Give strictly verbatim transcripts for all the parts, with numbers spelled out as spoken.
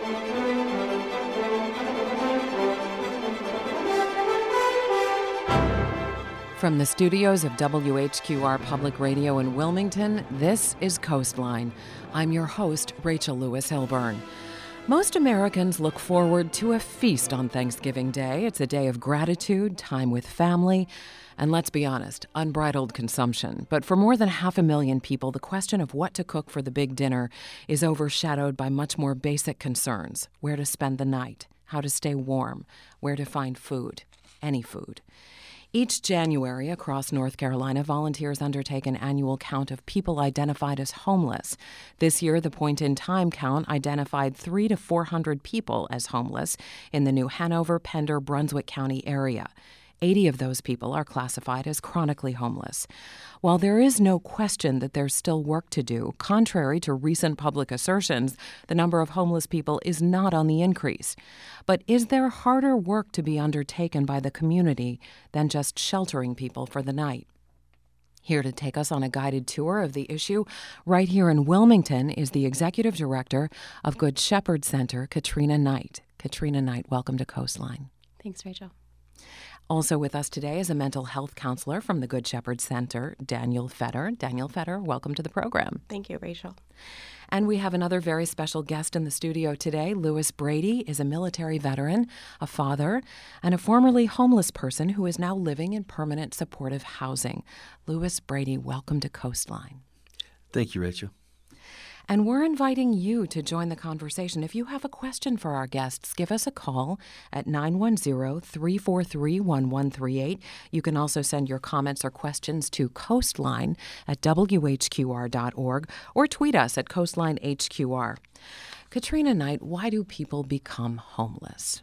From the studios of W H Q R Public Radio in Wilmington, this is Coastline. I'm your host, Rachel Lewis Hilburn. Most Americans look forward to a feast on Thanksgiving Day. It's a day of gratitude, time with family, and let's be honest, unbridled consumption. But for more than half a million people, the question of what to cook for the big dinner is overshadowed by much more basic concerns: where to spend the night, how to stay warm, where to find food, any food. Each January across North Carolina, volunteers undertake an annual count of people identified as homeless. This year, the point-in-time count identified three to four hundred people as homeless in the New Hanover, Pender, Brunswick County area. eighty of those people are classified as chronically homeless. While there is no question that there's still work to do, contrary to recent public assertions, the number of homeless people is not on the increase. But is there harder work to be undertaken by the community than just sheltering people for the night? Here to take us on a guided tour of the issue right here in Wilmington is the Executive Director of Good Shepherd Center, Katrina Knight. Katrina Knight, welcome to Coastline. Thanks, Rachel. Also with us today is a mental health counselor from the Good Shepherd Center, Daniel Fetter. Daniel Fetter, welcome to the program. Thank you, Rachel. And we have another very special guest in the studio today. Lewis Brady is a military veteran, a father, and a formerly homeless person who is now living in permanent supportive housing. Lewis Brady, welcome to Coastline. Thank you, Rachel. And we're inviting you to join the conversation. If you have a question for our guests, give us a call at nine one zero, three four three, one one three eight. You can also send your comments or questions to Coastline at W H Q R dot org or tweet us at Coastline H Q R. Katrina Knight, why do people become homeless?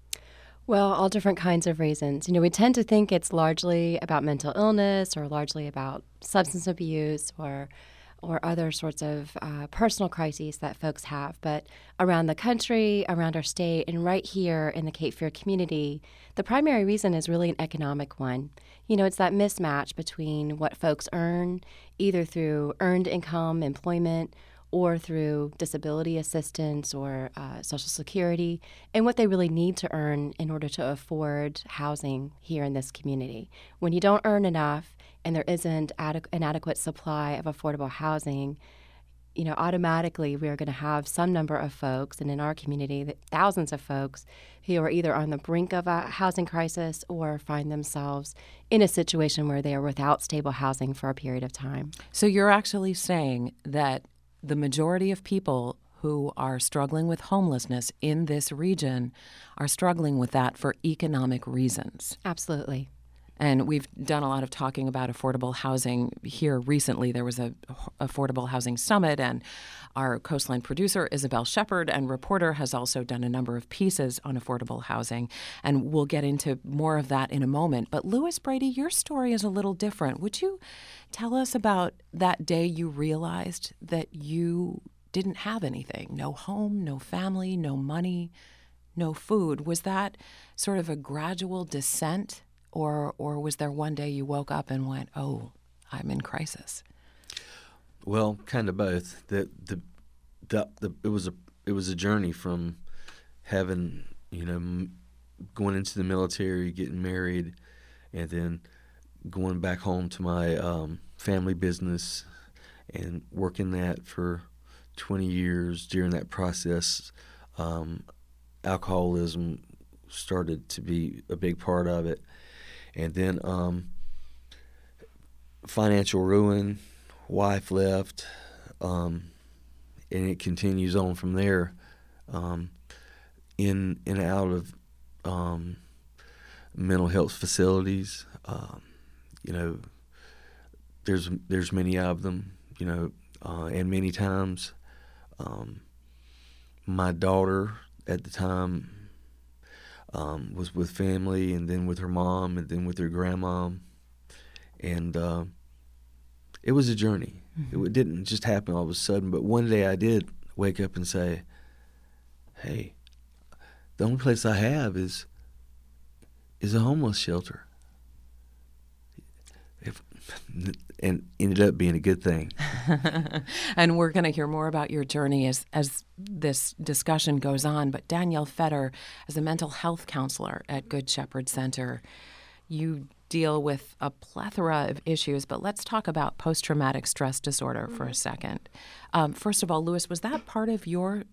Well, all different kinds of reasons. You know, we tend to think it's largely about mental illness or largely about substance abuse or or other sorts of uh, personal crises that folks have. But around the country, around our state, and right here in the Cape Fear community, the primary reason is really an economic one. You know, it's that mismatch between what folks earn, either through earned income, employment, or through disability assistance or uh, Social Security, and what they really need to earn in order to afford housing here in this community. When you don't earn enough and there isn't adequ- an adequate supply of affordable housing, you know, automatically we are going to have some number of folks, and in our community, thousands of folks, who are either on the brink of a housing crisis or find themselves in a situation where they are without stable housing for a period of time. So you're actually saying that the majority of people who are struggling with homelessness in this region are struggling with that for economic reasons. Absolutely. And we've done a lot of talking about affordable housing here recently. There was a affordable housing summit, and our Coastline producer, Isabel Shepard, and reporter has also done a number of pieces on affordable housing. And we'll get into more of that in a moment. But Lewis Brady, your story is a little different. Would you tell us about that day you realized that you didn't have anything? No home, no family, no money, no food. Was that sort of a gradual descent? Or or was there one day you woke up and went, oh, I'm in crisis? Well, kind of both. The, the the the it was a it was a journey from having, you know, m- going into the military, getting married, and then going back home to my um, family business and working that for twenty years. During that process, um, alcoholism started to be a big part of it. And then um, financial ruin, wife left, um, and it continues on from there, um, in and out of um, mental health facilities. Um, you know, there's there's many of them. You know, uh, and many times, um, my daughter at the time. Um, was with family, and then with her mom, and then with her grandma, and uh, it was a journey. Mm-hmm. It didn't just happen all of a sudden, but one day I did wake up and say, hey, the only place I have is is a homeless shelter. If and ended up being a good thing. And we're going to hear more about your journey as as this discussion goes on. But Danielle Fetter, as a mental health counselor at Good Shepherd Center, you deal with a plethora of issues, but let's talk about post-traumatic stress disorder for a second. Um, first of all, Louis, was that part of your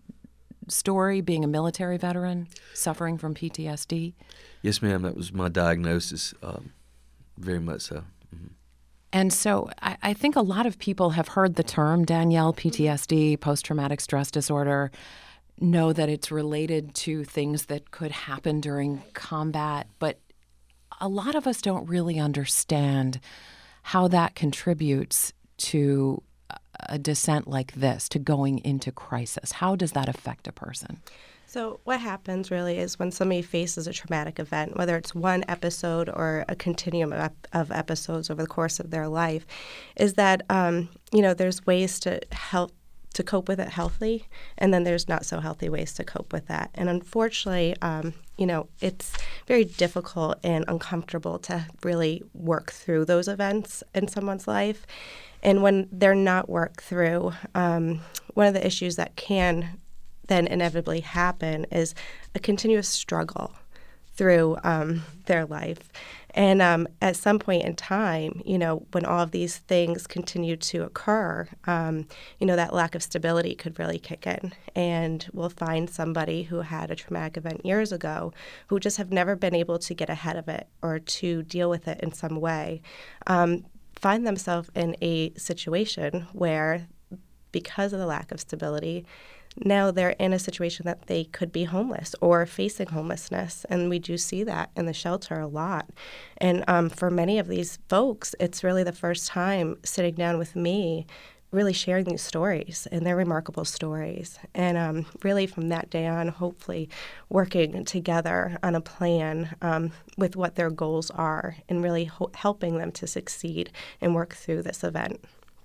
story, being a military veteran, suffering from P T S D? Yes, ma'am. That was my diagnosis, um, very much so. Mm-hmm. And so I, I think a lot of people have heard the term, Danielle, P T S D, post-traumatic stress disorder, know that it's related to things that could happen during combat, but a lot of us don't really understand how that contributes to a descent like this, to going into crisis. How does that affect a person? So what happens really is when somebody faces a traumatic event, whether it's one episode or a continuum of, of episodes over the course of their life, is that, um, you know, there's ways to help to cope with it healthily, and then there's not so healthy ways to cope with that. And unfortunately, um, you know, it's very difficult and uncomfortable to really work through those events in someone's life. And when they're not worked through, um, one of the issues that can then inevitably happen is a continuous struggle through um, their life. And um, at some point in time, you know, when all of these things continue to occur, um, you know, that lack of stability could really kick in. And we'll find somebody who had a traumatic event years ago who just have never been able to get ahead of it or to deal with it in some way, um, find themselves in a situation where, because of the lack of stability, now they're in a situation that they could be homeless or facing homelessness. And we do see that in the shelter a lot. And um, for many of these folks, it's really the first time sitting down with me, really sharing these stories, and they're remarkable stories. And um, really from that day on, hopefully working together on a plan um, with what their goals are and really ho- helping them to succeed and work through this event.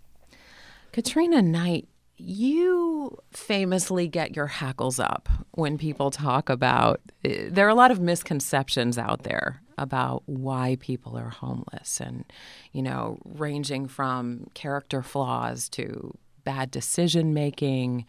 Katrina Knight, you famously get your hackles up when people talk about, there are a lot of misconceptions out there about why people are homeless and, you know, ranging from character flaws to bad decision making.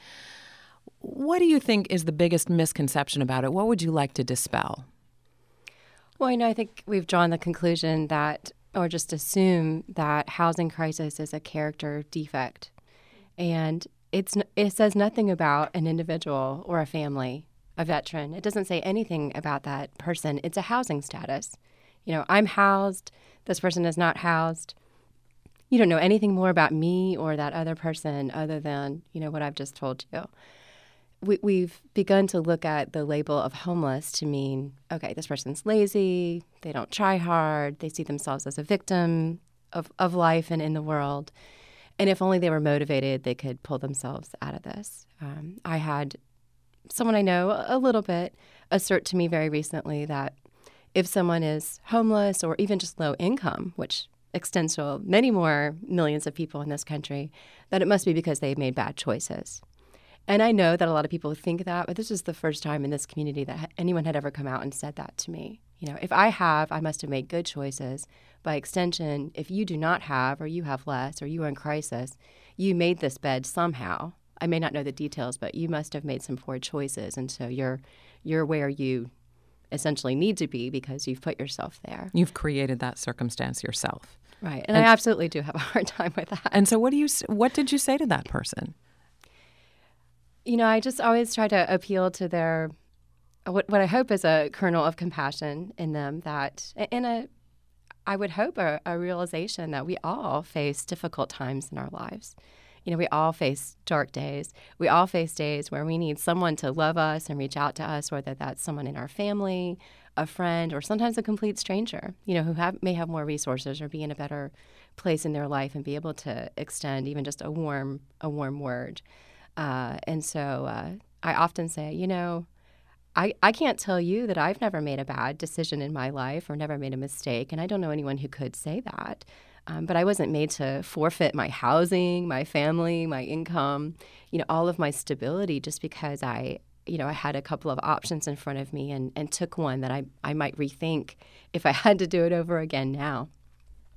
What do you think is the biggest misconception about it? What would you like to dispel? Well, you know, I think we've drawn the conclusion that, or just assume that housing crisis is a character defect. And it's it says nothing about an individual or a family, a veteran. It doesn't say anything about that person. It's a housing status. You know, I'm housed. This person is not housed. You don't know anything more about me or that other person other than, you know, what I've just told you. We, we've begun to look at the label of homeless to mean, okay, this person's lazy, they don't try hard, they see themselves as a victim of, of life and in the world. And if only they were motivated, they could pull themselves out of this. Um, I had someone I know a little bit assert to me very recently that if someone is homeless or even just low income, which extends to many more millions of people in this country, that it must be because they've made bad choices. And I know that a lot of people think that, but this is the first time in this community that anyone had ever come out and said that to me. You know, if I have, I must have made good choices. By extension, if you do not have, or you have less, or you are in crisis, you made this bed somehow. I may not know the details, but you must have made some poor choices, and so you're you're where you essentially need to be because you've put yourself there. You've created that circumstance yourself. Right, and, and I absolutely do have a hard time with that. And so what do you what did you say to that person? You know, I just always try to appeal to their, what, what I hope is a kernel of compassion in them, that, in a, I would hope a, a realization that we all face difficult times in our lives. You know, we all face dark days. We all face days where we need someone to love us and reach out to us, whether that's someone in our family, a friend, or sometimes a complete stranger, you know, who have, may have more resources or be in a better place in their life and be able to extend even just a warm, a warm word. Uh, and so uh, I often say, you know, I, I can't tell you that I've never made a bad decision in my life or never made a mistake, and I don't know anyone who could say that. Um, but I wasn't made to forfeit my housing, my family, my income, you know, all of my stability just because I, you know, I had a couple of options in front of me and, and took one that I, I might rethink if I had to do it over again now.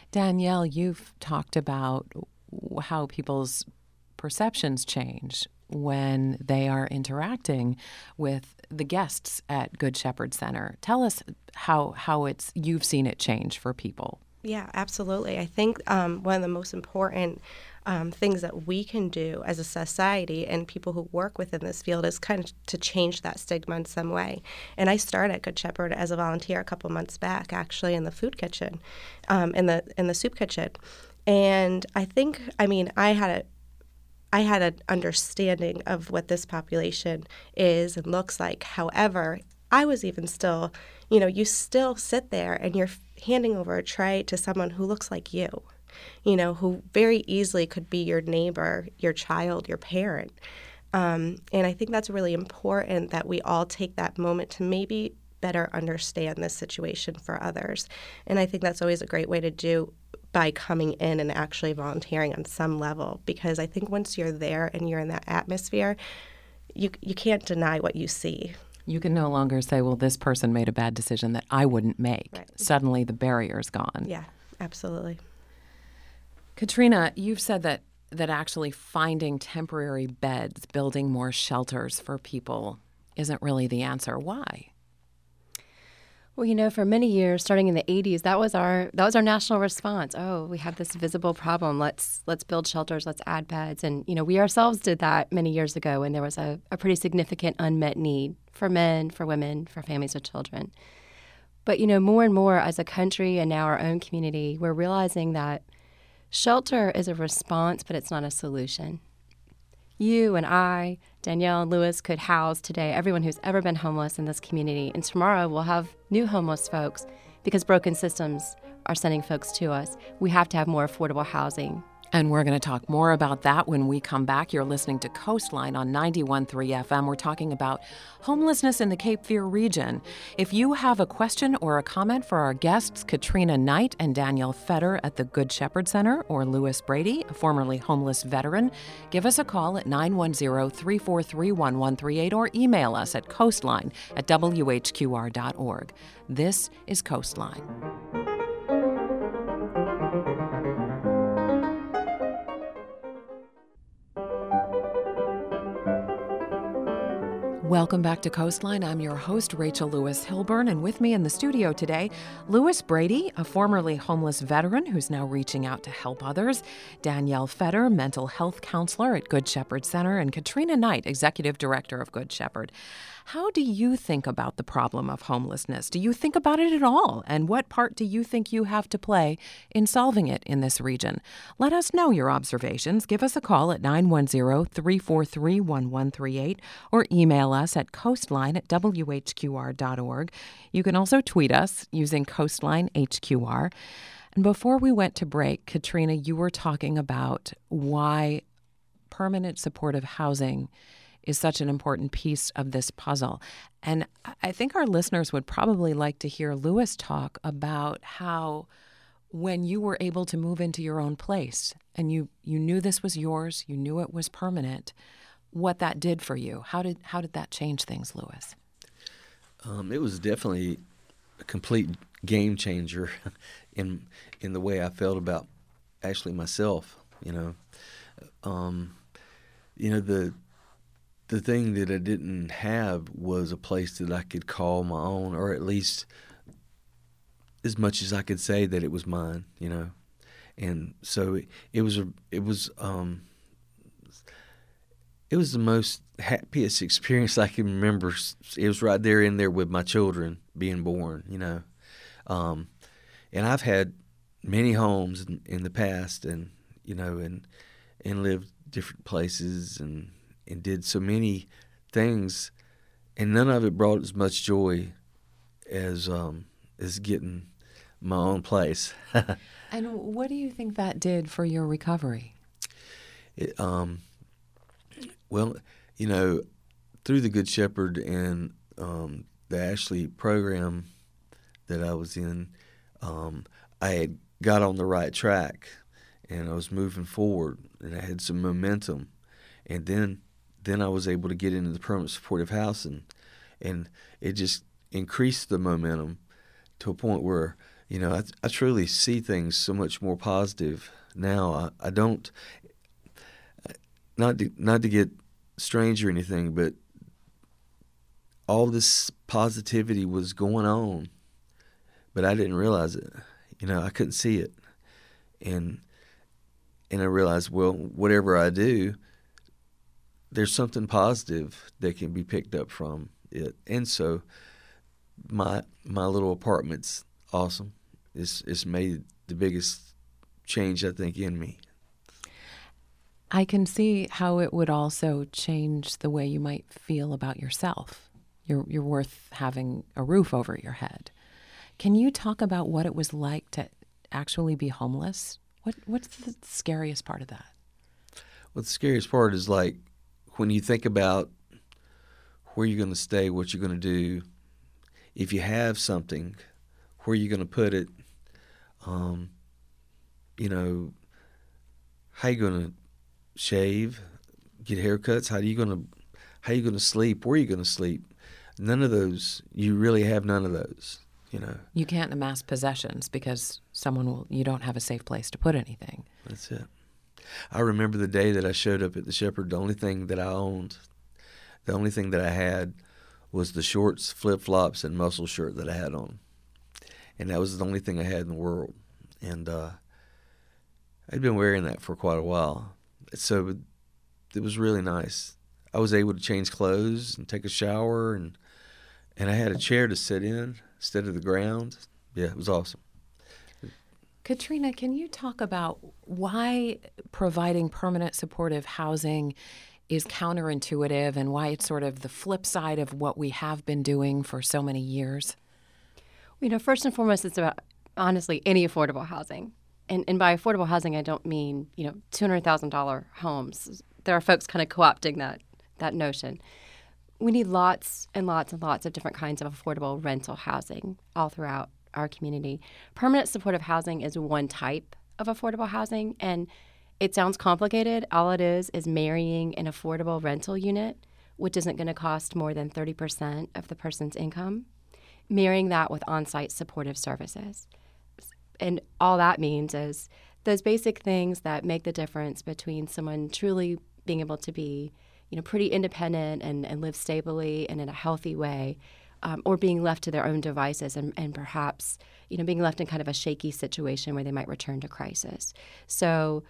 Danielle, you've talked about how people's perceptions change when they are interacting with the guests at Good Shepherd Center. Tell us how how it's you've seen it change for people. Yeah, absolutely. I think um, one of the most important um, things that we can do as a society and people who work within this field is kind of to change that stigma in some way. And I started at Good Shepherd as a volunteer a couple months back, actually, in the food kitchen, um, in the in the soup kitchen. And I think, I mean, I had a I had an understanding of what this population is and looks like. However, I was even still, you know, you still sit there and you're handing over a tray to someone who looks like you, you know, who very easily could be your neighbor, your child, your parent. Um, and I think that's really important that we all take that moment to maybe better understand this situation for others. And I think that's always a great way to do by coming in and actually volunteering on some level, because I think once you're there and you're in that atmosphere, you you can't deny what you see. You can no longer say, well, this person made a bad decision that I wouldn't make. Right. Suddenly the barrier's gone. Yeah, absolutely. Katrina, you've said that, that actually finding temporary beds, building more shelters for people isn't really the answer. Why? Well, you know, for many years, starting in the eighties, that was our that was our national response. Oh, we have this visible problem. Let's let's build shelters. Let's add beds. And you know, we ourselves did that many years ago when there was a, a pretty significant unmet need for men, for women, for families with children. But you know, more and more as a country and now our own community, we're realizing that shelter is a response, but it's not a solution. You and I, Danielle and Lewis, could house today everyone who's ever been homeless in this community. And tomorrow we'll have new homeless folks because broken systems are sending folks to us. We have to have more affordable housing. And we're going to talk more about that when we come back. You're listening to Coastline on ninety-one point three F M. We're talking about homelessness in the Cape Fear region. If you have a question or a comment for our guests, Katrina Knight and Danielle Fetter at the Good Shepherd Center, or Lewis Brady, a formerly homeless veteran, give us a call at nine one zero, three four three, one one three eight or email us at coastline at W H Q R dot org. This is Coastline. Welcome back to Coastline. I'm your host, Rachel Lewis Hilburn, and with me in the studio today, Lewis Brady, a formerly homeless veteran who's now reaching out to help others, Danielle Fetter, mental health counselor at Good Shepherd Center, and Katrina Knight, executive director of Good Shepherd. How do you think about the problem of homelessness? Do you think about it at all? And what part do you think you have to play in solving it in this region? Let us know your observations. Give us a call at nine one zero, three four three, one one three eight or email us at coastline at W H Q R dot org. You can also tweet us using Coastline H Q R. And before we went to break, Katrina, you were talking about why permanent supportive housing is such an important piece of this puzzle. And I think our listeners would probably like to hear Lewis talk about how when you were able to move into your own place and you, you knew this was yours, you knew it was permanent, what that did for you. How did how did that change things, Lewis? Um, it was definitely a complete game changer in in the way I felt about actually myself. You know, um, you know the the thing that I didn't have was a place that I could call my own, or at least as much as I could say that it was mine. You know, and so it, it was a it was. Um, It was the most happiest experience I can remember. It was right there in there with my children being born, you know. Um, and I've had many homes in, in the past, and you know, and and lived different places, and and did so many things, and none of it brought as much joy as um, as getting my own place. And what do you think that did for your recovery? It, um. Well, you know, through the Good Shepherd and um, the Ashley program that I was in, um, I had got on the right track, and I was moving forward, and I had some momentum, and then then I was able to get into the permanent supportive housing, and it just increased the momentum to a point where, you know, I, I truly see things so much more positive now. I, I don't, not to, not to get strange or anything, but all this positivity was going on, but I didn't realize it. You know, I couldn't see it. And and I realized, well, whatever I do, there's something positive that can be picked up from it. And so my my little apartment's awesome. It's it's made the biggest change, I think, in me. I can see how it would also change the way you might feel about yourself. You're you're worth having a roof over your head. Can you talk about what it was like to actually be homeless? What what's the scariest part of that? Well, the scariest part is like when you think about where you're going to stay, what you're going to do. If you have something, where you're going to put it. Um, you know, how you going to shave, get haircuts? How are you going to how are you going to sleep? Where are you going to sleep? None of those. You really have none of those. You know, you can't amass possessions because someone will. You don't have a safe place to put anything. That's it. I remember the day that I showed up at the Shepherd. The only thing that I owned, the only thing that I had, was the shorts, flip flops, and muscle shirt that I had on, and that was the only thing I had in the world. And uh, I'd been wearing that for quite a while, so it was really nice. I was able to change clothes and take a shower, and and I had a chair to sit in instead of the ground. Yeah, it was awesome. Katrina, can you talk about why providing permanent supportive housing is counterintuitive and why it's sort of the flip side of what we have been doing for so many years? You know, first and foremost, it's about, honestly, any affordable housing. And, and by affordable housing, I don't mean, you know, two hundred thousand dollars homes. There are folks kind of co-opting that that notion. We need lots and lots and lots of different kinds of affordable rental housing all throughout our community. Permanent supportive housing is one type of affordable housing, and it sounds complicated. All it is is marrying an affordable rental unit, which isn't going to cost more than thirty percent of the person's income, marrying that with on-site supportive services. And all that means is those basic things that make the difference between someone truly being able to be, you know, pretty independent and, and live stably and in a healthy way, um, or being left to their own devices and, and perhaps, you know, being left in kind of a shaky situation where they might return to crisis. So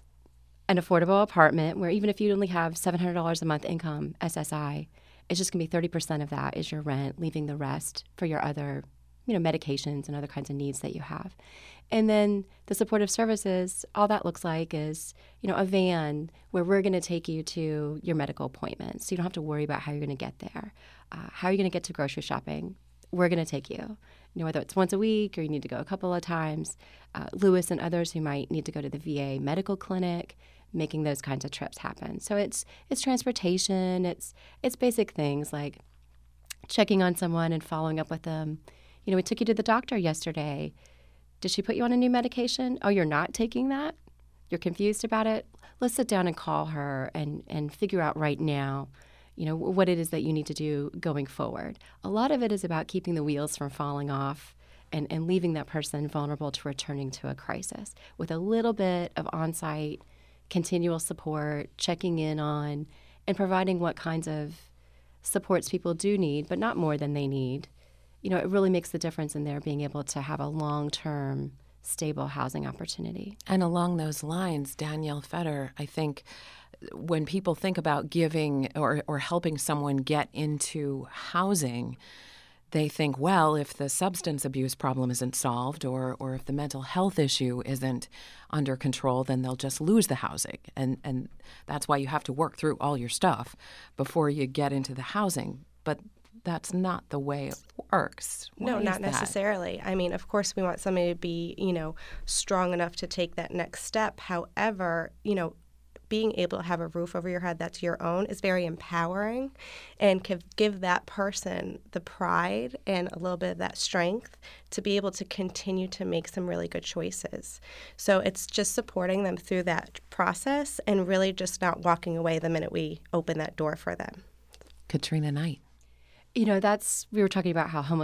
an affordable apartment where even if you only have seven hundred dollars a month income, S S I, it's just going to be thirty percent of that is your rent, leaving the rest for your other, you know, medications and other kinds of needs that you have. And then the supportive services, all that looks like is, you know, a van where we're going to take you to your medical appointments. So you don't have to worry about how you're going to get there. Uh, how are you going to get to grocery shopping? We're going to take you. You know, whether it's once a week or you need to go a couple of times. Uh, Lewis and others who might need to go to the V A medical clinic, making those kinds of trips happen. So it's it's transportation. It's it's basic things like checking on someone and following up with them. You know, we took you to the doctor yesterday. Did she put you on a new medication? Oh, you're not taking that? You're confused about it? Let's sit down and call her and, and figure out right now, you know, what it is that you need to do going forward. A lot of it is about keeping the wheels from falling off and, and leaving that person vulnerable to returning to a crisis with a little bit of on-site continual support, checking in on, and providing what kinds of supports people do need, but not more than they need. You know, it really makes the difference in their being able to have a long-term, stable housing opportunity. And along those lines, Danielle Fetter, I think when people think about giving or, or helping someone get into housing, they think, well, if the substance abuse problem isn't solved or or if the mental health issue isn't under control, then they'll just lose the housing. And, and that's why you have to work through all your stuff before you get into the housing. But that's not the way it works. Why no, not that? necessarily. I mean, of course, we want somebody to be, you know, strong enough to take that next step. However, you know, being able to have a roof over your head that's your own is very empowering and can give that person the pride and a little bit of that strength to be able to continue to make some really good choices. So it's just supporting them through that process and really just not walking away the minute we open that door for them. Katrina Knight. You know, that's, we were talking about how homeless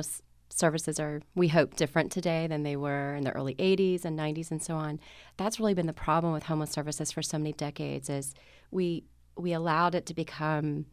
services are, we hope, different today than they were in the early eighties and nineties and so on. That's really been the problem with homeless services for so many decades is we we allowed it to become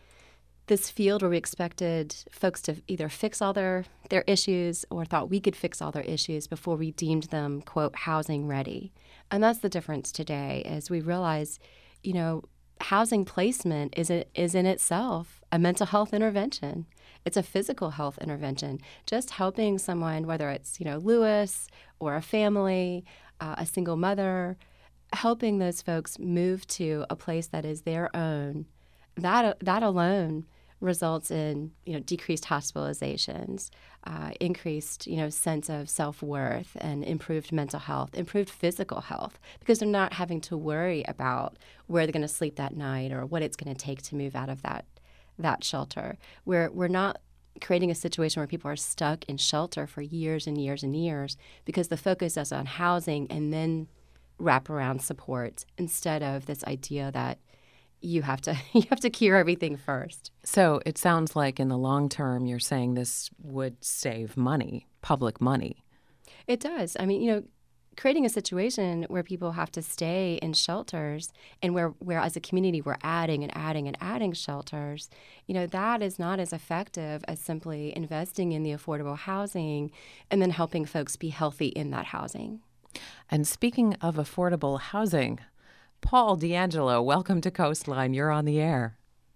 this field where we expected folks to either fix all their, their issues or thought we could fix all their issues before we deemed them, quote, housing ready. And that's the difference today is we realize, you know, housing placement is, a, is in itself a mental health intervention. It's a physical health intervention. Just helping someone, whether it's, you know, Lewis or a family, uh, a single mother, helping those folks move to a place that is their own, that that alone results in, you know, decreased hospitalizations, uh, increased, you know, sense of self-worth and improved mental health, improved physical health, because they're not having to worry about where they're going to sleep that night or what it's going to take to move out of that that shelter. We're, we're not creating a situation where people are stuck in shelter for years and years and years because the focus is on housing and then wraparound support instead of this idea that you have to you have to cure everything first. So it sounds like in the long term, you're saying this would save money, public money. It does. I mean, you know, creating a situation where people have to stay in shelters and where, where as a community we're adding and adding and adding shelters, you know, that is not as effective as simply investing in the affordable housing and then helping folks be healthy in that housing. And speaking of affordable housing, Paul D'Angelo, welcome to Coastline. You're on the air.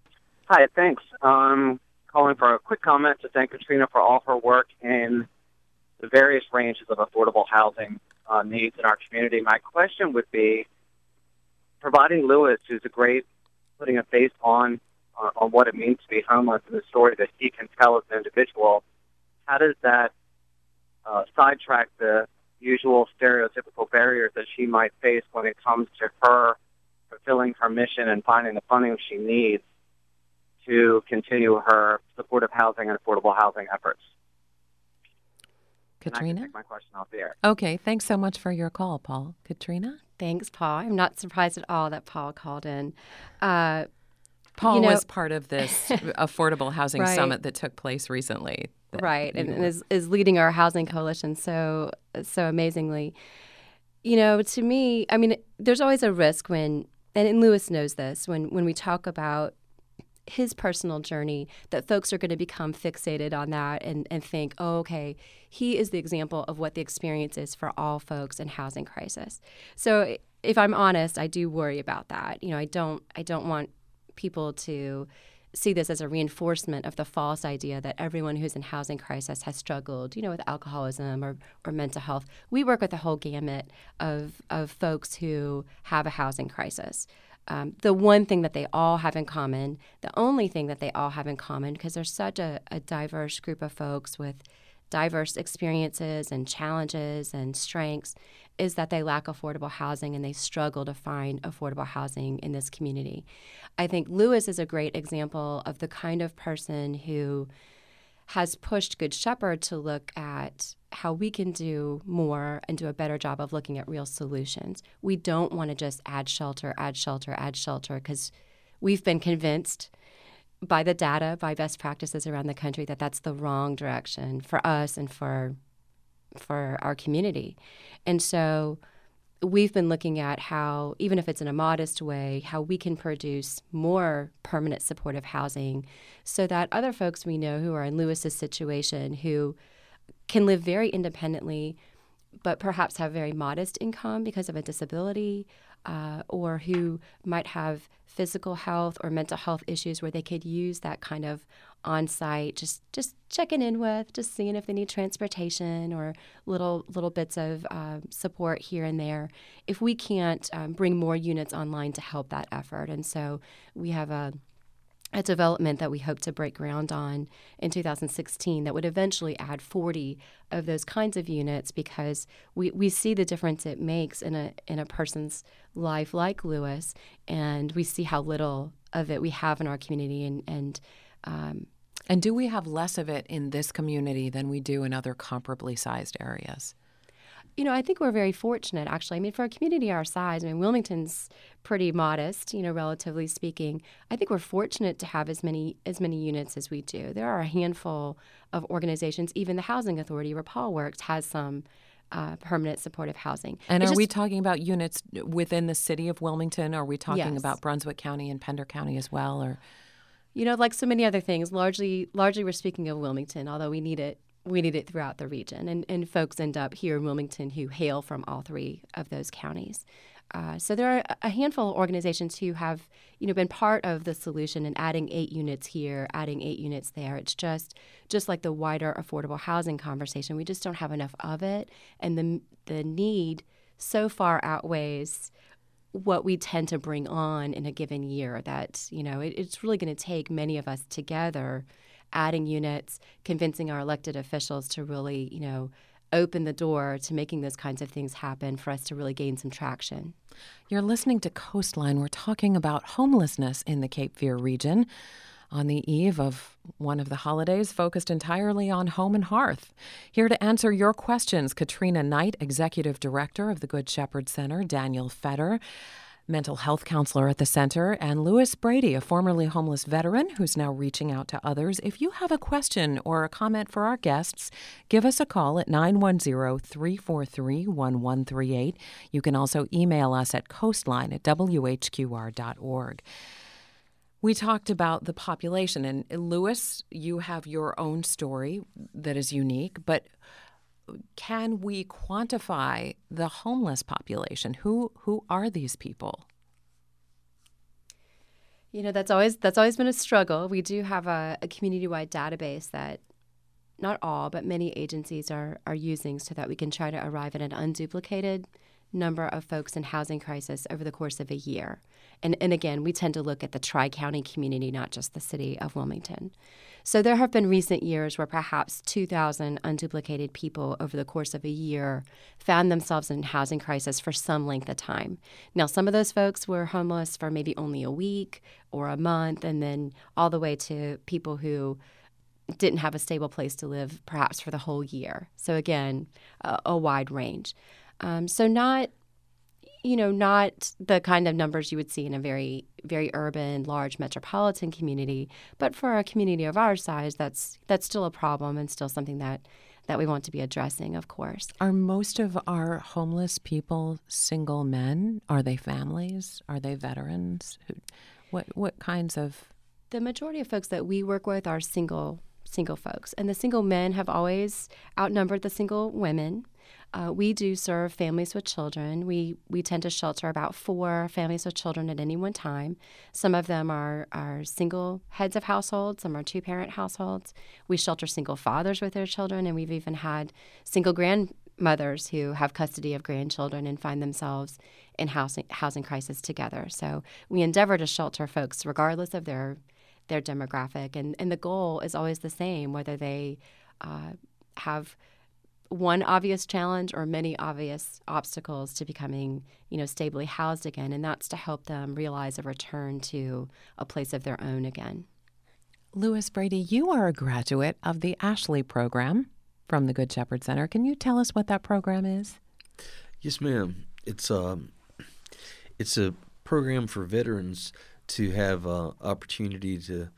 Hi, thanks. I'm calling for a quick comment to thank Katrina for all her work in the various ranges of affordable housing uh, needs in our community. My question would be, providing Lewis, who's a great putting a face on uh, on what it means to be homeless and the story that he can tell as an individual, how does that uh, sidetrack the usual stereotypical barriers that she might face when it comes to her fulfilling her mission and finding the funding she needs to continue her supportive housing and affordable housing efforts? Katrina? And I can take my question off the air. Okay, thanks so much for your call, Paul. Katrina? Thanks, Paul. I'm not surprised at all that Paul called in. Uh, Paul you know, was part of this affordable housing right. summit that took place recently. Right, and, and is, is leading our housing coalition so so amazingly. You know, to me, I mean, there's always a risk when, and, and Lewis knows this, when, when we talk about his personal journey, that folks are going to become fixated on that and, and think, oh, okay, he is the example of what the experience is for all folks in housing crisis. So if I'm honest, I do worry about that. You know, I don't I don't want people to see this as a reinforcement of the false idea that everyone who's in housing crisis has struggled, you know, with alcoholism or, or mental health. We work with a whole gamut of, of folks who have a housing crisis. Um, the one thing that they all have in common, the only thing that they all have in common, because there's such a, a diverse group of folks with diverse experiences and challenges and strengths, is that they lack affordable housing and they struggle to find affordable housing in this community. I think Lewis is a great example of the kind of person who has pushed Good Shepherd to look at how we can do more and do a better job of looking at real solutions. We don't want to just add shelter, add shelter, add shelter, because we've been convinced by the data, by best practices around the country, that that's the wrong direction for us and for for our community. And so we've been looking at how, even if it's in a modest way, how we can produce more permanent supportive housing so that other folks we know who are in Lewis's situation, who can live very independently but perhaps have very modest income because of a disability, uh, or who might have physical health or mental health issues where they could use that kind of on-site, just just checking in with, just seeing if they need transportation or little little bits of uh, support here and there. If we can't um, bring more units online to help that effort, and so we have a a development that we hope to break ground on in two thousand sixteen that would eventually add forty of those kinds of units, because we, we see the difference it makes in a in a person's life like Lewis, and we see how little of it we have in our community. And and, um, and do we have less of it in this community than we do in other comparably sized areas? You know, I think we're very fortunate, actually. I mean, for a community our size, I mean, Wilmington's pretty modest, you know, relatively speaking. I think we're fortunate to have as many as many units as we do. There are a handful of organizations, even the Housing Authority, where Paul works, has some uh, permanent supportive housing. And It's are just, we talking about units within the city of Wilmington? Are we talking Yes. about Brunswick County and Pender County as well? Or you know, like so many other things, largely largely we're speaking of Wilmington, although we need it we need it throughout the region. And, and folks end up here in Wilmington who hail from all three of those counties. Uh, so there are a handful of organizations who have, you know, been part of the solution in adding eight units here, adding eight units there. It's just just like the wider affordable housing conversation. We just don't have enough of it, and the the need so far outweighs what we tend to bring on in a given year. That, you know, it, it's really going to take many of us together, adding units, convincing our elected officials to really, you know, open the door to making those kinds of things happen for us to really gain some traction. You're listening to Coastline. We're talking about homelessness in the Cape Fear region on the eve of one of the holidays focused entirely on home and hearth. Here to answer your questions, Katrina Knight, Executive Director of the Good Shepherd Center, Daniel Fetter, mental health counselor at the center, and Louis Brady, a formerly homeless veteran who's now reaching out to others. If you have a question or a comment for our guests, give us a call at nine one zero, three four three, one one three eight. You can also email us at coastline at w h q r dot org. We talked about the population, and Louis, you have your own story that is unique, but can we quantify the homeless population? Who who are these people? You know, that's always that's always been a struggle. We do have a, a community-wide database that not all, but many agencies are are using so that we can try to arrive at an unduplicated number of folks in housing crisis over the course of a year. And and again, we tend to look at the tri-county community, not just the city of Wilmington. So there have been recent years where perhaps two thousand unduplicated people over the course of a year found themselves in housing crisis for some length of time. Now, some of those folks were homeless for maybe only a week or a month, and then all the way to people who didn't have a stable place to live perhaps for the whole year. So again, a, a wide range. Um, so not, you know, not the kind of numbers you would see in a very, very urban, large metropolitan community, but for a community of our size, that's that's still a problem and still something that, that we want to be addressing, of course. Are most of our homeless people single men? Are they families? Are they veterans? Who, what what kinds of? The majority of folks that we work with are single single folks, and the single men have always outnumbered the single women. Uh, we do serve families with children. We we tend to shelter about four families with children at any one time. Some of them are, are single heads of households. Some are two-parent households. We shelter single fathers with their children, and we've even had single grandmothers who have custody of grandchildren and find themselves in housing housing crisis together. So we endeavor to shelter folks regardless of their their demographic, and, and the goal is always the same, whether they uh, have one obvious challenge or many obvious obstacles to becoming, you know, stably housed again, and that's to help them realize a return to a place of their own again. Louis Brady, you are a graduate of the Ashley program from the Good Shepherd Center. Can you tell us what that program is? Yes, ma'am. It's um, it's a program for veterans to have uh, opportunity to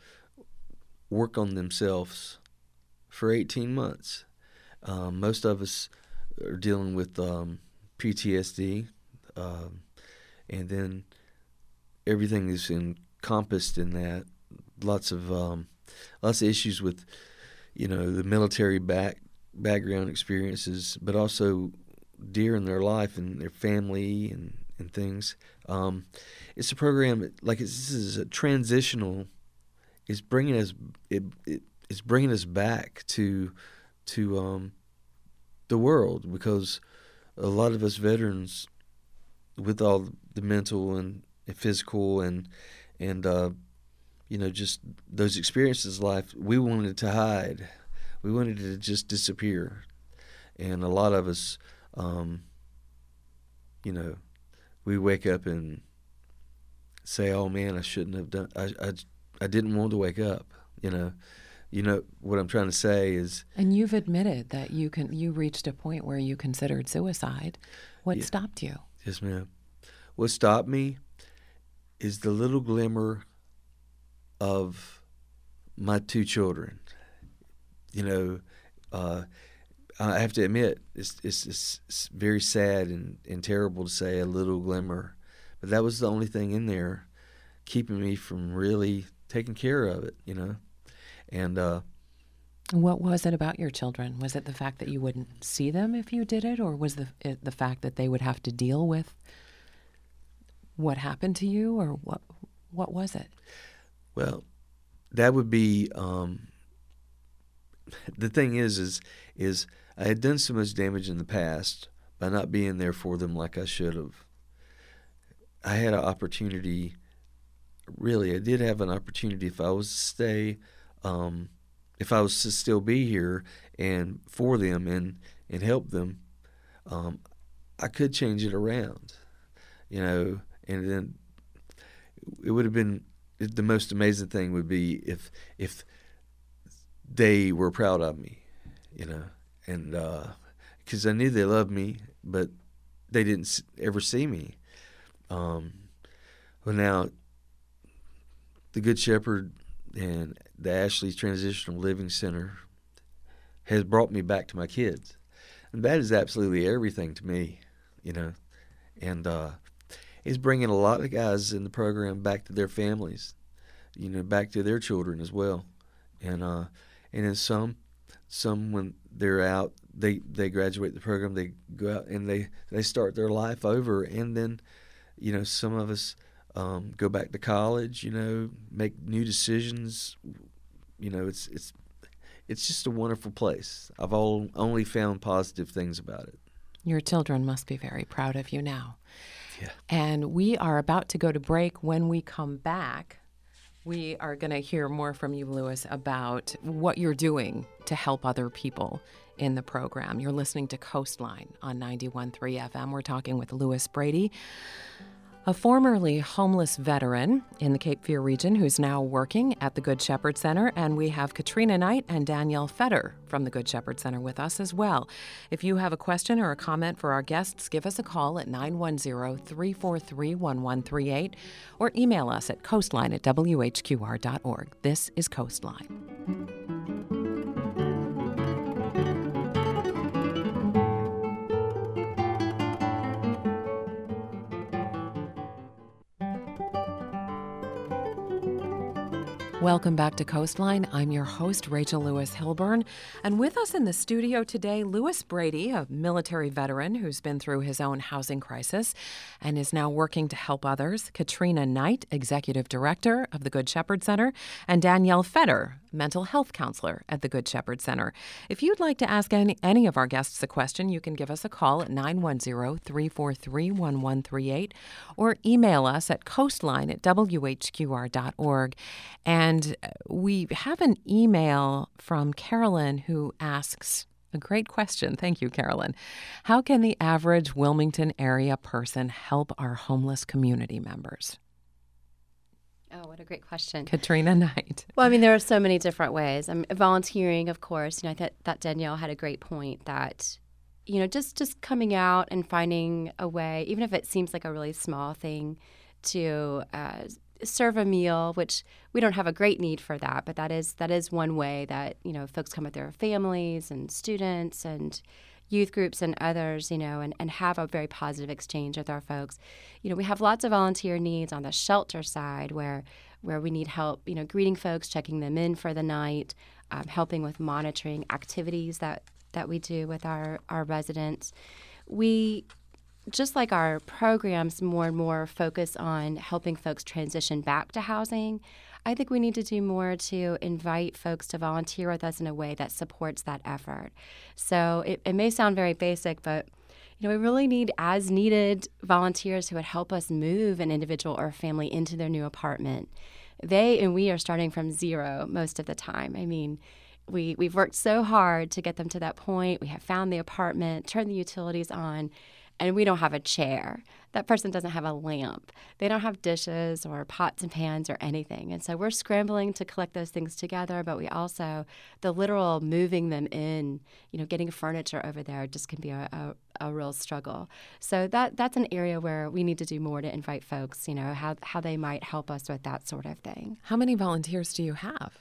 work on themselves for eighteen months. Um, most of us are dealing with um, P T S D, um, and then everything is encompassed in that. Lots of um, lots of issues with, you know, the military back background experiences, but also dear in their life and their family and, and things. Um, it's a program like it's, this is a transitional. It's bringing us it, it it's bringing us back to. to um, the world, because a lot of us veterans, with all the mental and, and physical and and uh, you know, just those experiences in life, we wanted to hide, we wanted to just disappear, and a lot of us, um, you know, we wake up and say, "Oh man, I shouldn't have done. I I, I didn't want to wake up," you know. you know, what I'm trying to say is... And you've admitted that you can. You reached a point where you considered suicide. What Yeah. stopped you? Yes, ma'am. What stopped me is the little glimmer of my two children. You know, uh, I have to admit, it's, it's, it's, it's very sad and, and terrible to say a little glimmer, but that was the only thing in there keeping me from really taking care of it, you know. And uh, What was it about your children? Was it the fact that you wouldn't see them if you did it, or was the it the fact that they would have to deal with what happened to you, or what what was it? well, that would be um, the thing is is is I had done so much damage in the past by not being there for them like I should have. I had an opportunity. Really, I did have an opportunity if I was to stay, um, if I was to still be here and for them and, and help them, um, I could change it around, you know, and then it would have been, the most amazing thing would be if if they were proud of me, you know, and because uh, I knew they loved me, but they didn't ever see me. Um, well, now, the Good Shepherd and the Ashley Transitional Living Center has brought me back to my kids. And that is absolutely everything to me, you know. And uh, it's bringing a lot of guys in the program back to their families, you know, back to their children as well. And uh, and then some, some when they're out, they, they graduate the program, they go out and they, they start their life over. And then, you know, some of us um, go back to college, you know, make new decisions. You know, it's it's it's just a wonderful place. I've all, only found positive things about it. Your children must be very proud of you now. Yeah. And we are about to go to break. When we come back, we are going to hear more from you, Lewis, about what you're doing to help other people in the program. You're listening to Coastline on ninety-one point three F M. We're talking with Lewis Brady, a formerly homeless veteran in the Cape Fear region who's now working at the Good Shepherd Center. And we have Katrina Knight and Danielle Fetter from the Good Shepherd Center with us as well. If you have a question or a comment for our guests, give us a call at nine one zero, three four three, one one three eight or email us at coastline at w h q r dot org. This is Coastline. Welcome back to Coastline. I'm your host, Rachel Lewis Hilburn. And with us in the studio today, Lewis Brady, a military veteran who's been through his own housing crisis and is now working to help others, Katrina Knight, Executive Director of the Good Shepherd Center, and Danielle Fetter, mental health counselor at the Good Shepherd Center. If you'd like to ask any, any of our guests a question, you can give us a call at nine one zero, three four three, one one three eight or email us at coastline at w h q r dot org. And we have an email from Carolyn who asks a great question. Thank you, Carolyn. How can the average Wilmington area person help our homeless community members? Oh, what a great question. Katrina Knight. Well, I mean, there are so many different ways. I'm volunteering, of course. You know, I thought that Danielle had a great point that, you know, just, just coming out and finding a way, even if it seems like a really small thing, to uh, serve a meal, which we don't have a great need for that, but that is that is one way that, you know, folks come with their families and students and youth groups and others, you know, and, and have a very positive exchange with our folks. You know, we have lots of volunteer needs on the shelter side where where we need help, you know, greeting folks, checking them in for the night, um, helping with monitoring activities that, that we do with our, our residents. We, just like our programs more and more focus on helping folks transition back to housing, I think we need to do more to invite folks to volunteer with us in a way that supports that effort. So it, it may sound very basic, but you know, we really need as needed volunteers who would help us move an individual or family into their new apartment. They and we are starting from zero most of the time. I mean, we, we've worked so hard to get them to that point. We have found the apartment, turned the utilities on, and we don't have a chair. That person doesn't have a lamp. They don't have dishes or pots and pans or anything. And so we're scrambling to collect those things together, but we also, the literal moving them in, you know, getting furniture over there just can be a, a, a real struggle. So that that's an area where we need to do more to invite folks, you know, how, how they might help us with that sort of thing. How many volunteers do you have?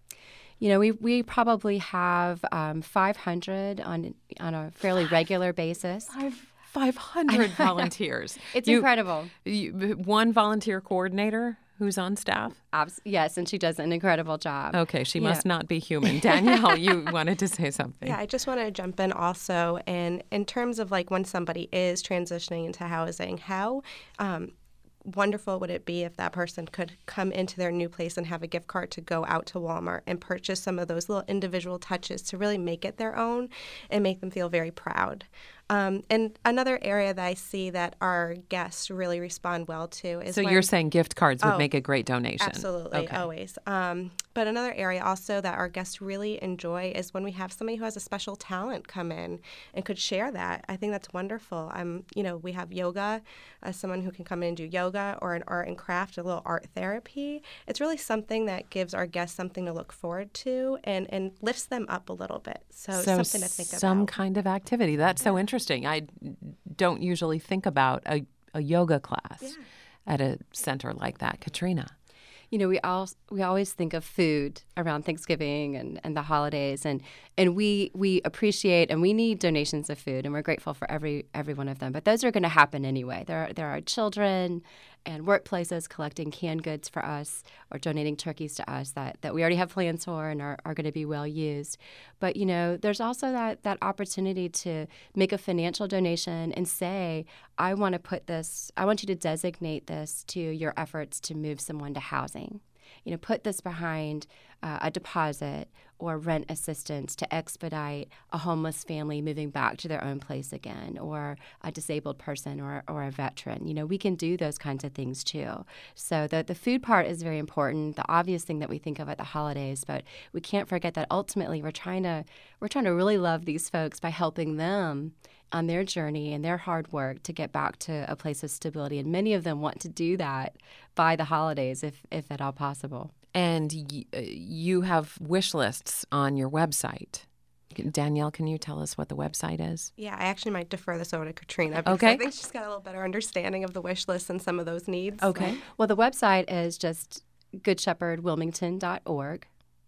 You know, we we probably have um, five hundred on on a fairly regular basis. Five. five hundred volunteers. It's you, incredible. You, one volunteer coordinator who's on staff? Abs- yes, and she does an incredible job. Okay, she yeah. must not be human. Danielle, you wanted to say something. Yeah, I just want to jump in also. And in terms of like when somebody is transitioning into housing, how um, wonderful would it be if that person could come into their new place and have a gift card to go out to Walmart and purchase some of those little individual touches to really make it their own and make them feel very proud. Um, and another area that I see that our guests really respond well to is So when, you're saying gift cards would oh, make a great donation? Absolutely, okay. always. Um, but another area also that our guests really enjoy is when we have somebody who has a special talent come in and could share that. I think that's wonderful. Um, you know, we have yoga, uh, someone who can come in and do yoga, or an art and craft, a little art therapy. It's really something that gives our guests something to look forward to and, and lifts them up a little bit. So, So something to think about. some kind of activity. That's so interesting. I don't usually think about a, a yoga class Yeah. at a center like that. Katrina. You know, we all we always think of food around Thanksgiving and, and the holidays, and and we we appreciate and we need donations of food, and we're grateful for every every one of them. But those are going to happen anyway. There are, there are children and workplaces collecting canned goods for us or donating turkeys to us that, that we already have plans for and are, are going to be well used. But, you know, there's also that, that opportunity to make a financial donation and say, I want to put this, I want you to designate this to your efforts to move someone to housing. You know, put this behind uh, a deposit or rent assistance to expedite a homeless family moving back to their own place again, or a disabled person or, or a veteran. You know, we can do those kinds of things too. So the, the food part is very important, the obvious thing that we think of at the holidays, but we can't forget that ultimately we're trying to we're trying to really love these folks by helping them on their journey and their hard work to get back to a place of stability. And many of them want to do that by the holidays, if, if at all possible. And y- you have wish lists on your website. Danielle, can you tell us what the website is? Yeah, I actually might defer this over to Katrina because Okay. I think she's got a little better understanding of the wish list and some of those needs. Okay. Well, the website is just good shepherd wilmington dot org.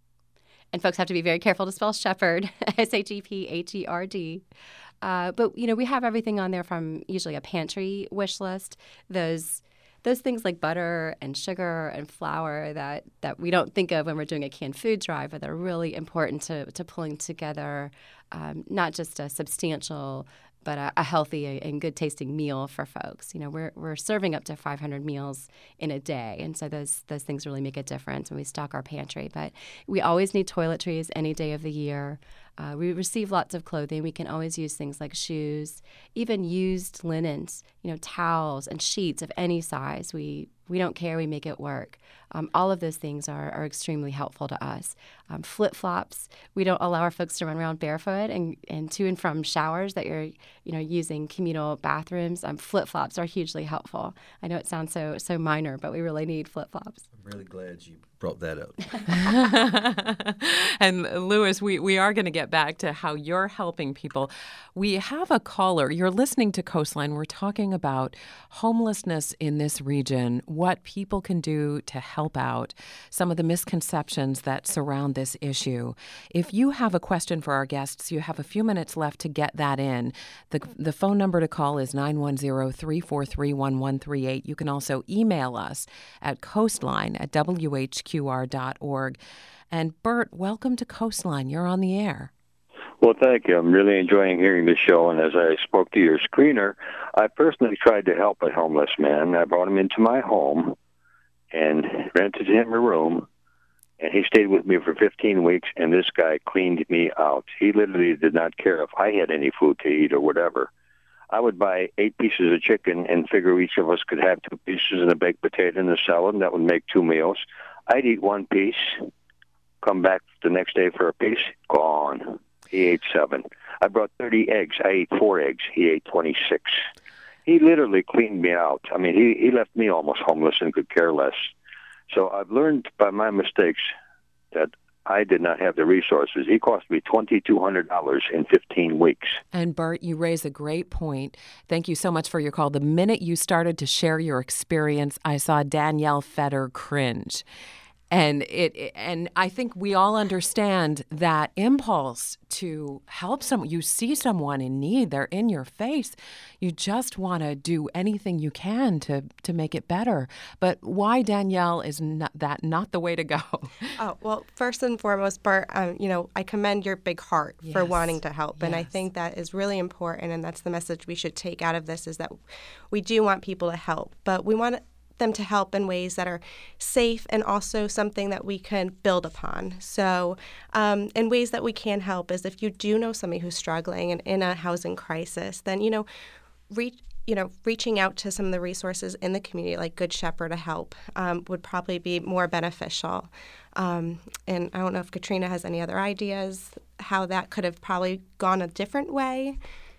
And folks have to be very careful to spell shepherd, S H E P H E R D. Uh, but, you know, we have everything on there from usually a pantry wish list, those those things like butter and sugar and flour that, that we don't think of when we're doing a canned food drive, but they're really important to, to pulling together um, not just a substantial but a, a healthy and good tasting meal for folks. You know, we're we're serving up to five hundred meals in a day, and so those those things really make a difference when we stock our pantry. But we always need toiletries any day of the year. Uh, we receive lots of clothing. We can always use things like shoes, even used linens, you know, towels and sheets of any size. We we don't care. We make it work. Um, all of those things are, are extremely helpful to us. Um, flip-flops. We don't allow our folks to run around barefoot and, and to and from showers that you're, you know, using communal bathrooms. Um, flip-flops are hugely helpful. I know it sounds so so minor, but we really need flip-flops. I'm really glad you brought that up. And Louis, we, we are going to get back to how you're helping people. We have a caller. You're listening to Coastline. We're talking about homelessness in this region, what people can do to help out, some of the misconceptions that surround this issue. If you have a question for our guests, you have a few minutes left to get that in. The, the phone number to call is nine one zero, three four three, one one three eight. You can also email us at coastline at W H Q R dot org. And Bert, welcome to Coastline. You're on the air. Well, thank you. I'm really enjoying hearing the show. And as I spoke to your screener, I personally tried to help a homeless man. I brought him into my home and rented him a room. And he stayed with me for fifteen weeks, and this guy cleaned me out. He literally did not care if I had any food to eat or whatever. I would buy eight pieces of chicken and figure each of us could have two pieces and a baked potato and a salad, and that would make two meals. I'd eat one piece, come back the next day for a piece, gone. He ate seven. I brought thirty eggs. I ate four eggs. He ate twenty-six. He literally cleaned me out. I mean, he, he left me almost homeless and could care less. So I've learned by my mistakes that I did not have the resources. He cost me two thousand two hundred dollars in fifteen weeks. And Bert, you raise a great point. Thank you so much for your call. The minute you started to share your experience, I saw Danielle Feder cringe. And it, and I think we all understand that impulse to help someone. You see someone in need, they're in your face. You just want to do anything you can to, to make it better. But why, Danielle, is not, that not the way to go? Oh, well, first and foremost, Bart, um, you know, I commend your big heart Yes. for wanting to help. Yes. And I think that is really important. And that's the message we should take out of this, is that we do want people to help. But we want them to help in ways that are safe and also something that we can build upon. So um, in ways that we can help is if you do know somebody who's struggling and in a housing crisis, then, you know, reach, you know, reaching out to some of the resources in the community like Good Shepherd to help um, would probably be more beneficial. Um, and I don't know if Katrina has any other ideas how that could have probably gone a different way.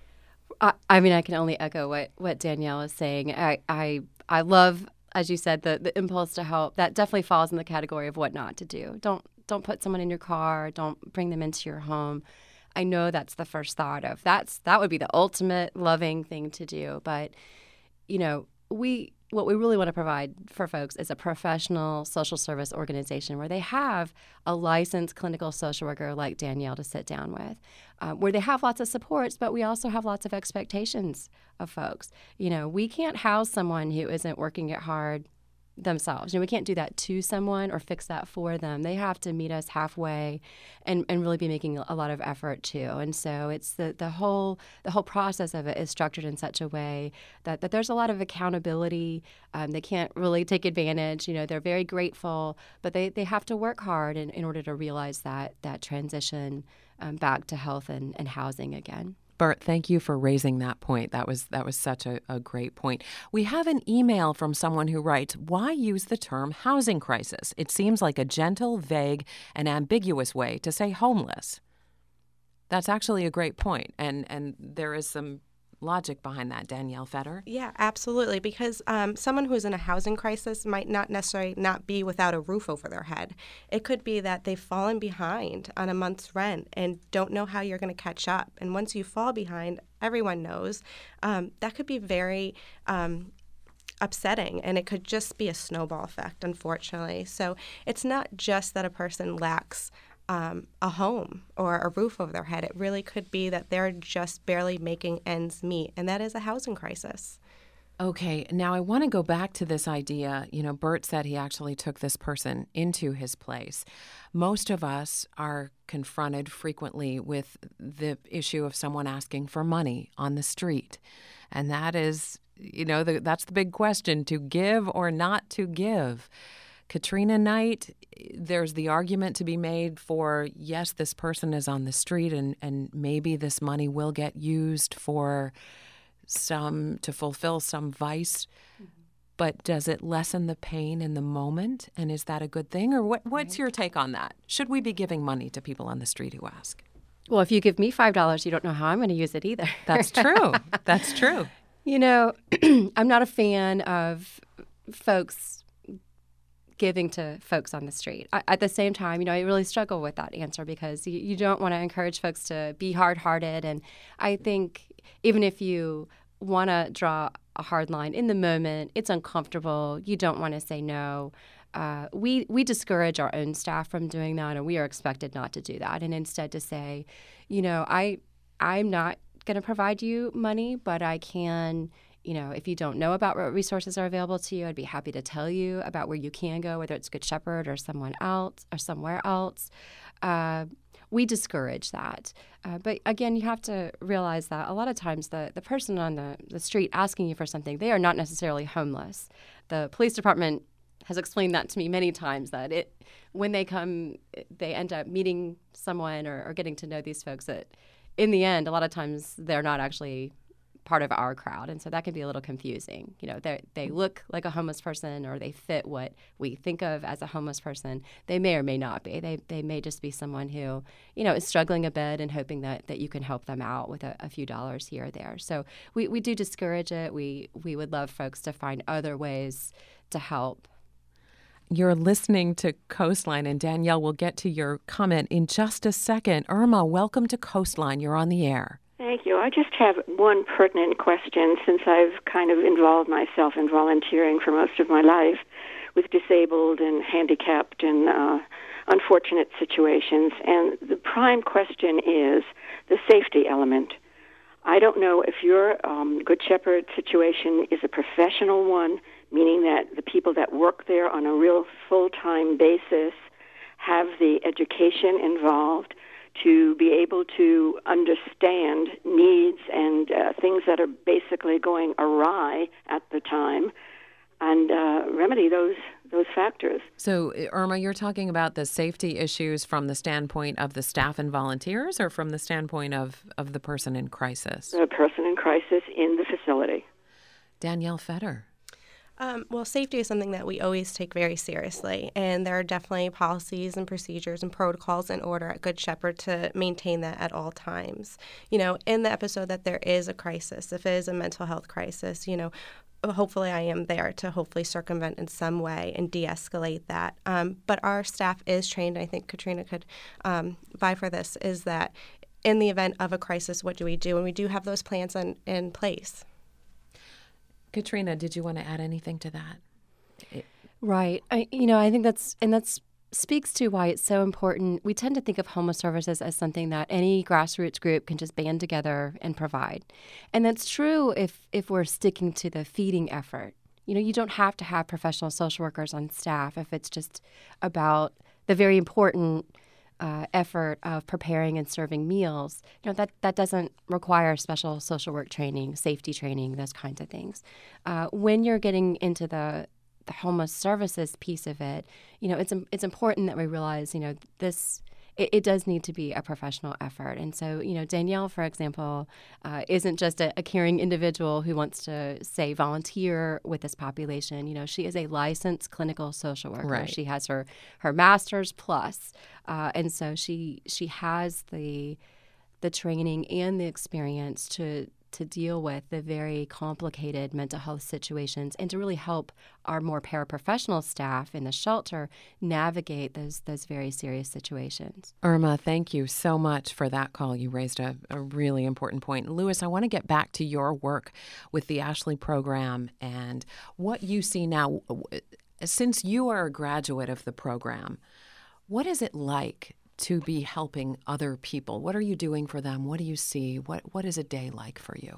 I, I mean, I can only echo what, what Danielle is saying. I, I, I love, as you said, the, the impulse to help. That definitely falls in the category of what not to do. Don't don't put someone in your car. Don't bring them into your home. I know that's the first thought of. That's that would be the ultimate loving thing to do. But, you know, we what we really want to provide for folks is a professional social service organization where they have a licensed clinical social worker like Danielle to sit down with, uh, where they have lots of supports, but we also have lots of expectations of folks. You know, we can't house someone who isn't working it hard themselves. You know, we can't do that to someone or fix that for them. They have to meet us halfway and, and really be making a lot of effort too. And so it's the, the whole the whole process of it is structured in such a way that, that there's a lot of accountability. Um, they can't really take advantage. You know, they're very grateful, but they, they have to work hard in, in order to realize that that transition um, back to health and, and housing again. Bert, thank you for raising that point. That was that was such a, a great point. We have an email from someone who writes, why use the term housing crisis? It seems like a gentle, vague, and ambiguous way to say homeless. That's actually a great point, and, and there is some logic behind that, Danielle Feder. Yeah, absolutely, because um, someone who's in a housing crisis might not necessarily not be without a roof over their head. It could be that they've fallen behind on a month's rent and don't know how you're going to catch up. And once you fall behind, everyone knows, um, that could be very um, upsetting, and it could just be a snowball effect, unfortunately. So it's not just that a person lacks Um, a home or a roof over their head. It really could be that they're just barely making ends meet, and that is a housing crisis. Okay, now I want to go back to this idea. You know, Bert said he actually took this person into his place. Most of us are confronted frequently with the issue of someone asking for money on the street. And that is, you know, the, that's the big question, to give or not to give. Katrina Knight, there's the argument to be made for, yes, this person is on the street and, and maybe this money will get used for some, to fulfill some vice, mm-hmm. but does it lessen the pain in the moment? And is that a good thing? Or what, what's your take on that? Should we be giving money to people on the street who ask? Well, if you give me five dollars, you don't know how I'm going to use it either. That's true. That's true. You know, I'm not a fan of folks giving to folks on the street. I, at the same time, you know, I really struggle with that answer because you, you don't want to encourage folks to be hard-hearted. And I think even if you want to draw a hard line in the moment, it's uncomfortable. You don't want to say no. Uh, we we discourage our own staff from doing that, and we are expected not to do that. And instead to say, you know, I I'm not going to provide you money, but I can. You know, if you don't know about what resources are available to you, I'd be happy to tell you about where you can go, whether it's Good Shepherd or someone else or somewhere else. Uh, we discourage that. Uh, but again, you have to realize that a lot of times the, the person on the, the street asking you for something, they are not necessarily homeless. The police department has explained that to me many times, that it when they come, they end up meeting someone or, or getting to know these folks that in the end, a lot of times they're not actually part of our crowd, and so that can be a little confusing. You know, they they look like a homeless person, or they fit what we think of as a homeless person. They may or may not be. They they may just be someone who, you know, is struggling a bit and hoping that, that you can help them out with a, a few dollars here or there. So we, we do discourage it. We we would love folks to find other ways to help. You're listening to Coastline, and Danielle, will get to your comment in just a second. Irma, welcome to Coastline. You're on the air. Thank you. I just have one pertinent question, since I've kind of involved myself in volunteering for most of my life with disabled and handicapped and uh, unfortunate situations. And the prime question is the safety element. I don't know if your um, Good Shepherd situation is a professional one, meaning that the people that work there on a real full-time basis have the education involved to be able to understand needs and uh, things that are basically going awry at the time, and uh, remedy those those factors. So, Irma, you're talking about the safety issues from the standpoint of the staff and volunteers, or from the standpoint of, of the person in crisis? The person in crisis in the facility. Danielle Fetter. Um, well, safety is something that we always take very seriously, and there are definitely policies and procedures and protocols in order at Good Shepherd to maintain that at all times. You know, in the episode that there is a crisis, if it is a mental health crisis, you know, hopefully I am there to hopefully circumvent in some way and de-escalate that. Um, but our staff is trained, and I think Katrina could um, vie for this, is that in the event of a crisis, what do we do? And we do have those plans in, in place. Katrina, did you want to add anything to that? It- Right. I, you know, I think that's, and that's speaks to why it's so important. We tend to think of homeless services as something that any grassroots group can just band together and provide. And that's true if, if we're sticking to the feeding effort. You know, you don't have to have professional social workers on staff if it's just about the very important uh, effort of preparing and serving meals. You know, that, that doesn't require special social work training, safety training, those kinds of things. Uh, when you're getting into the the homeless services piece of it, you know, it's it's important that we realize, you know, this, it, it does need to be a professional effort. And so, you know, Danielle, for example, uh, isn't just a, a caring individual who wants to, say, volunteer with this population. You know, she is a licensed clinical social worker. Right. She has her, her master's plus. Uh, and so she she has the the training and the experience to to deal with the very complicated mental health situations and to really help our more paraprofessional staff in the shelter navigate those those very serious situations. Irma, thank you so much for that call. You raised a, a really important point. Louis, I want to get back to your work with the Ashley program and what you see now. Since you are a graduate of the program, what is it like to be helping other people? What are you doing for them? What do you see? What What is a day like for you?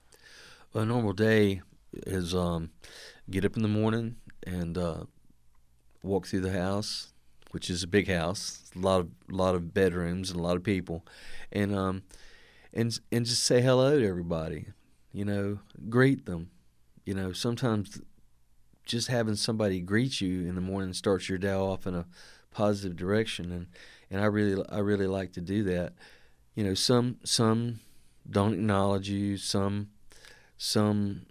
A normal day is um, get up in the morning and uh, walk through the house, which is a big house, a lot of lot of bedrooms and a lot of people, and um, and and just say hello to everybody. You know, greet them. You know, sometimes just having somebody greet you in the morning starts your day off in a positive direction, and and I really I really like to do that. You know, some some don't acknowledge you, some some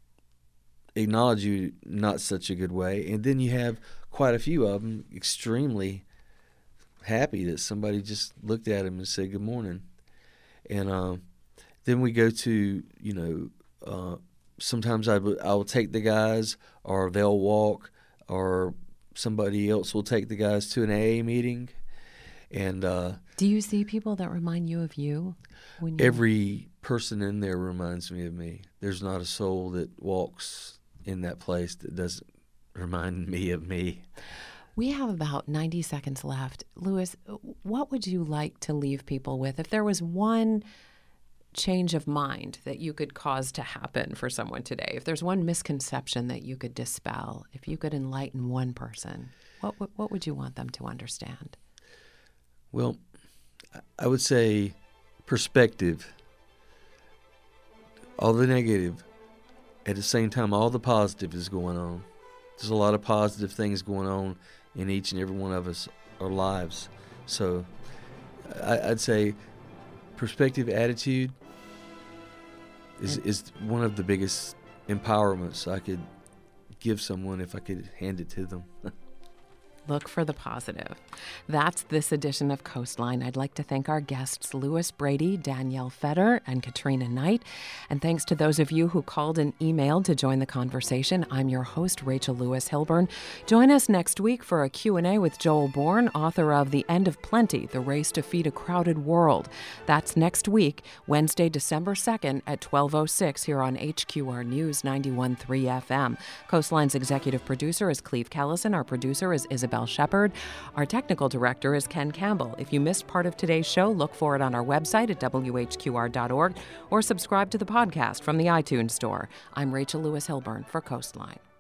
acknowledge you not such a good way, and then you have quite a few of them extremely happy that somebody just looked at them and said good morning. And um, then we go to, you know, uh, sometimes I, w- I will take the guys, or they'll walk, or somebody else will take the guys to an A A meeting. And uh, do you see people that remind you of you? When you... Every person in there reminds me of me. There's not a soul that walks in that place that doesn't remind me of me. We have about ninety seconds left. Louis, what would you like to leave people with? If there was one change of mind that you could cause to happen for someone today, if there's one misconception that you could dispel, if you could enlighten one person, what what would you want them to understand? Well, I would say perspective. All the negative, at the same time, all the positive is going on. There's a lot of positive things going on in each and every one of us, our lives. So I, I'd say perspective, attitude, is, is one of the biggest empowerments I could give someone if I could hand it to them. Look for the positive. That's this edition of Coastline. I'd like to thank our guests, Louis Brady, Danielle Fetter, and Katrina Knight. And thanks to those of you who called and emailed to join the conversation. I'm your host, Rachel Lewis Hilburn. Join us next week for a Q and A with Joel Bourne, author of The End of Plenty, The Race to Feed a Crowded World. That's next week, Wednesday, December second at twelve oh six here on H Q R News ninety-one point three F M. Coastline's executive producer is Cleve Callison. Our producer is Isabel Shepard. Our technical director is Ken Campbell. If you missed part of today's show, look for it on our website at W H Q R dot org or subscribe to the podcast from the iTunes Store. I'm Rachel Lewis Hilburn for Coastline.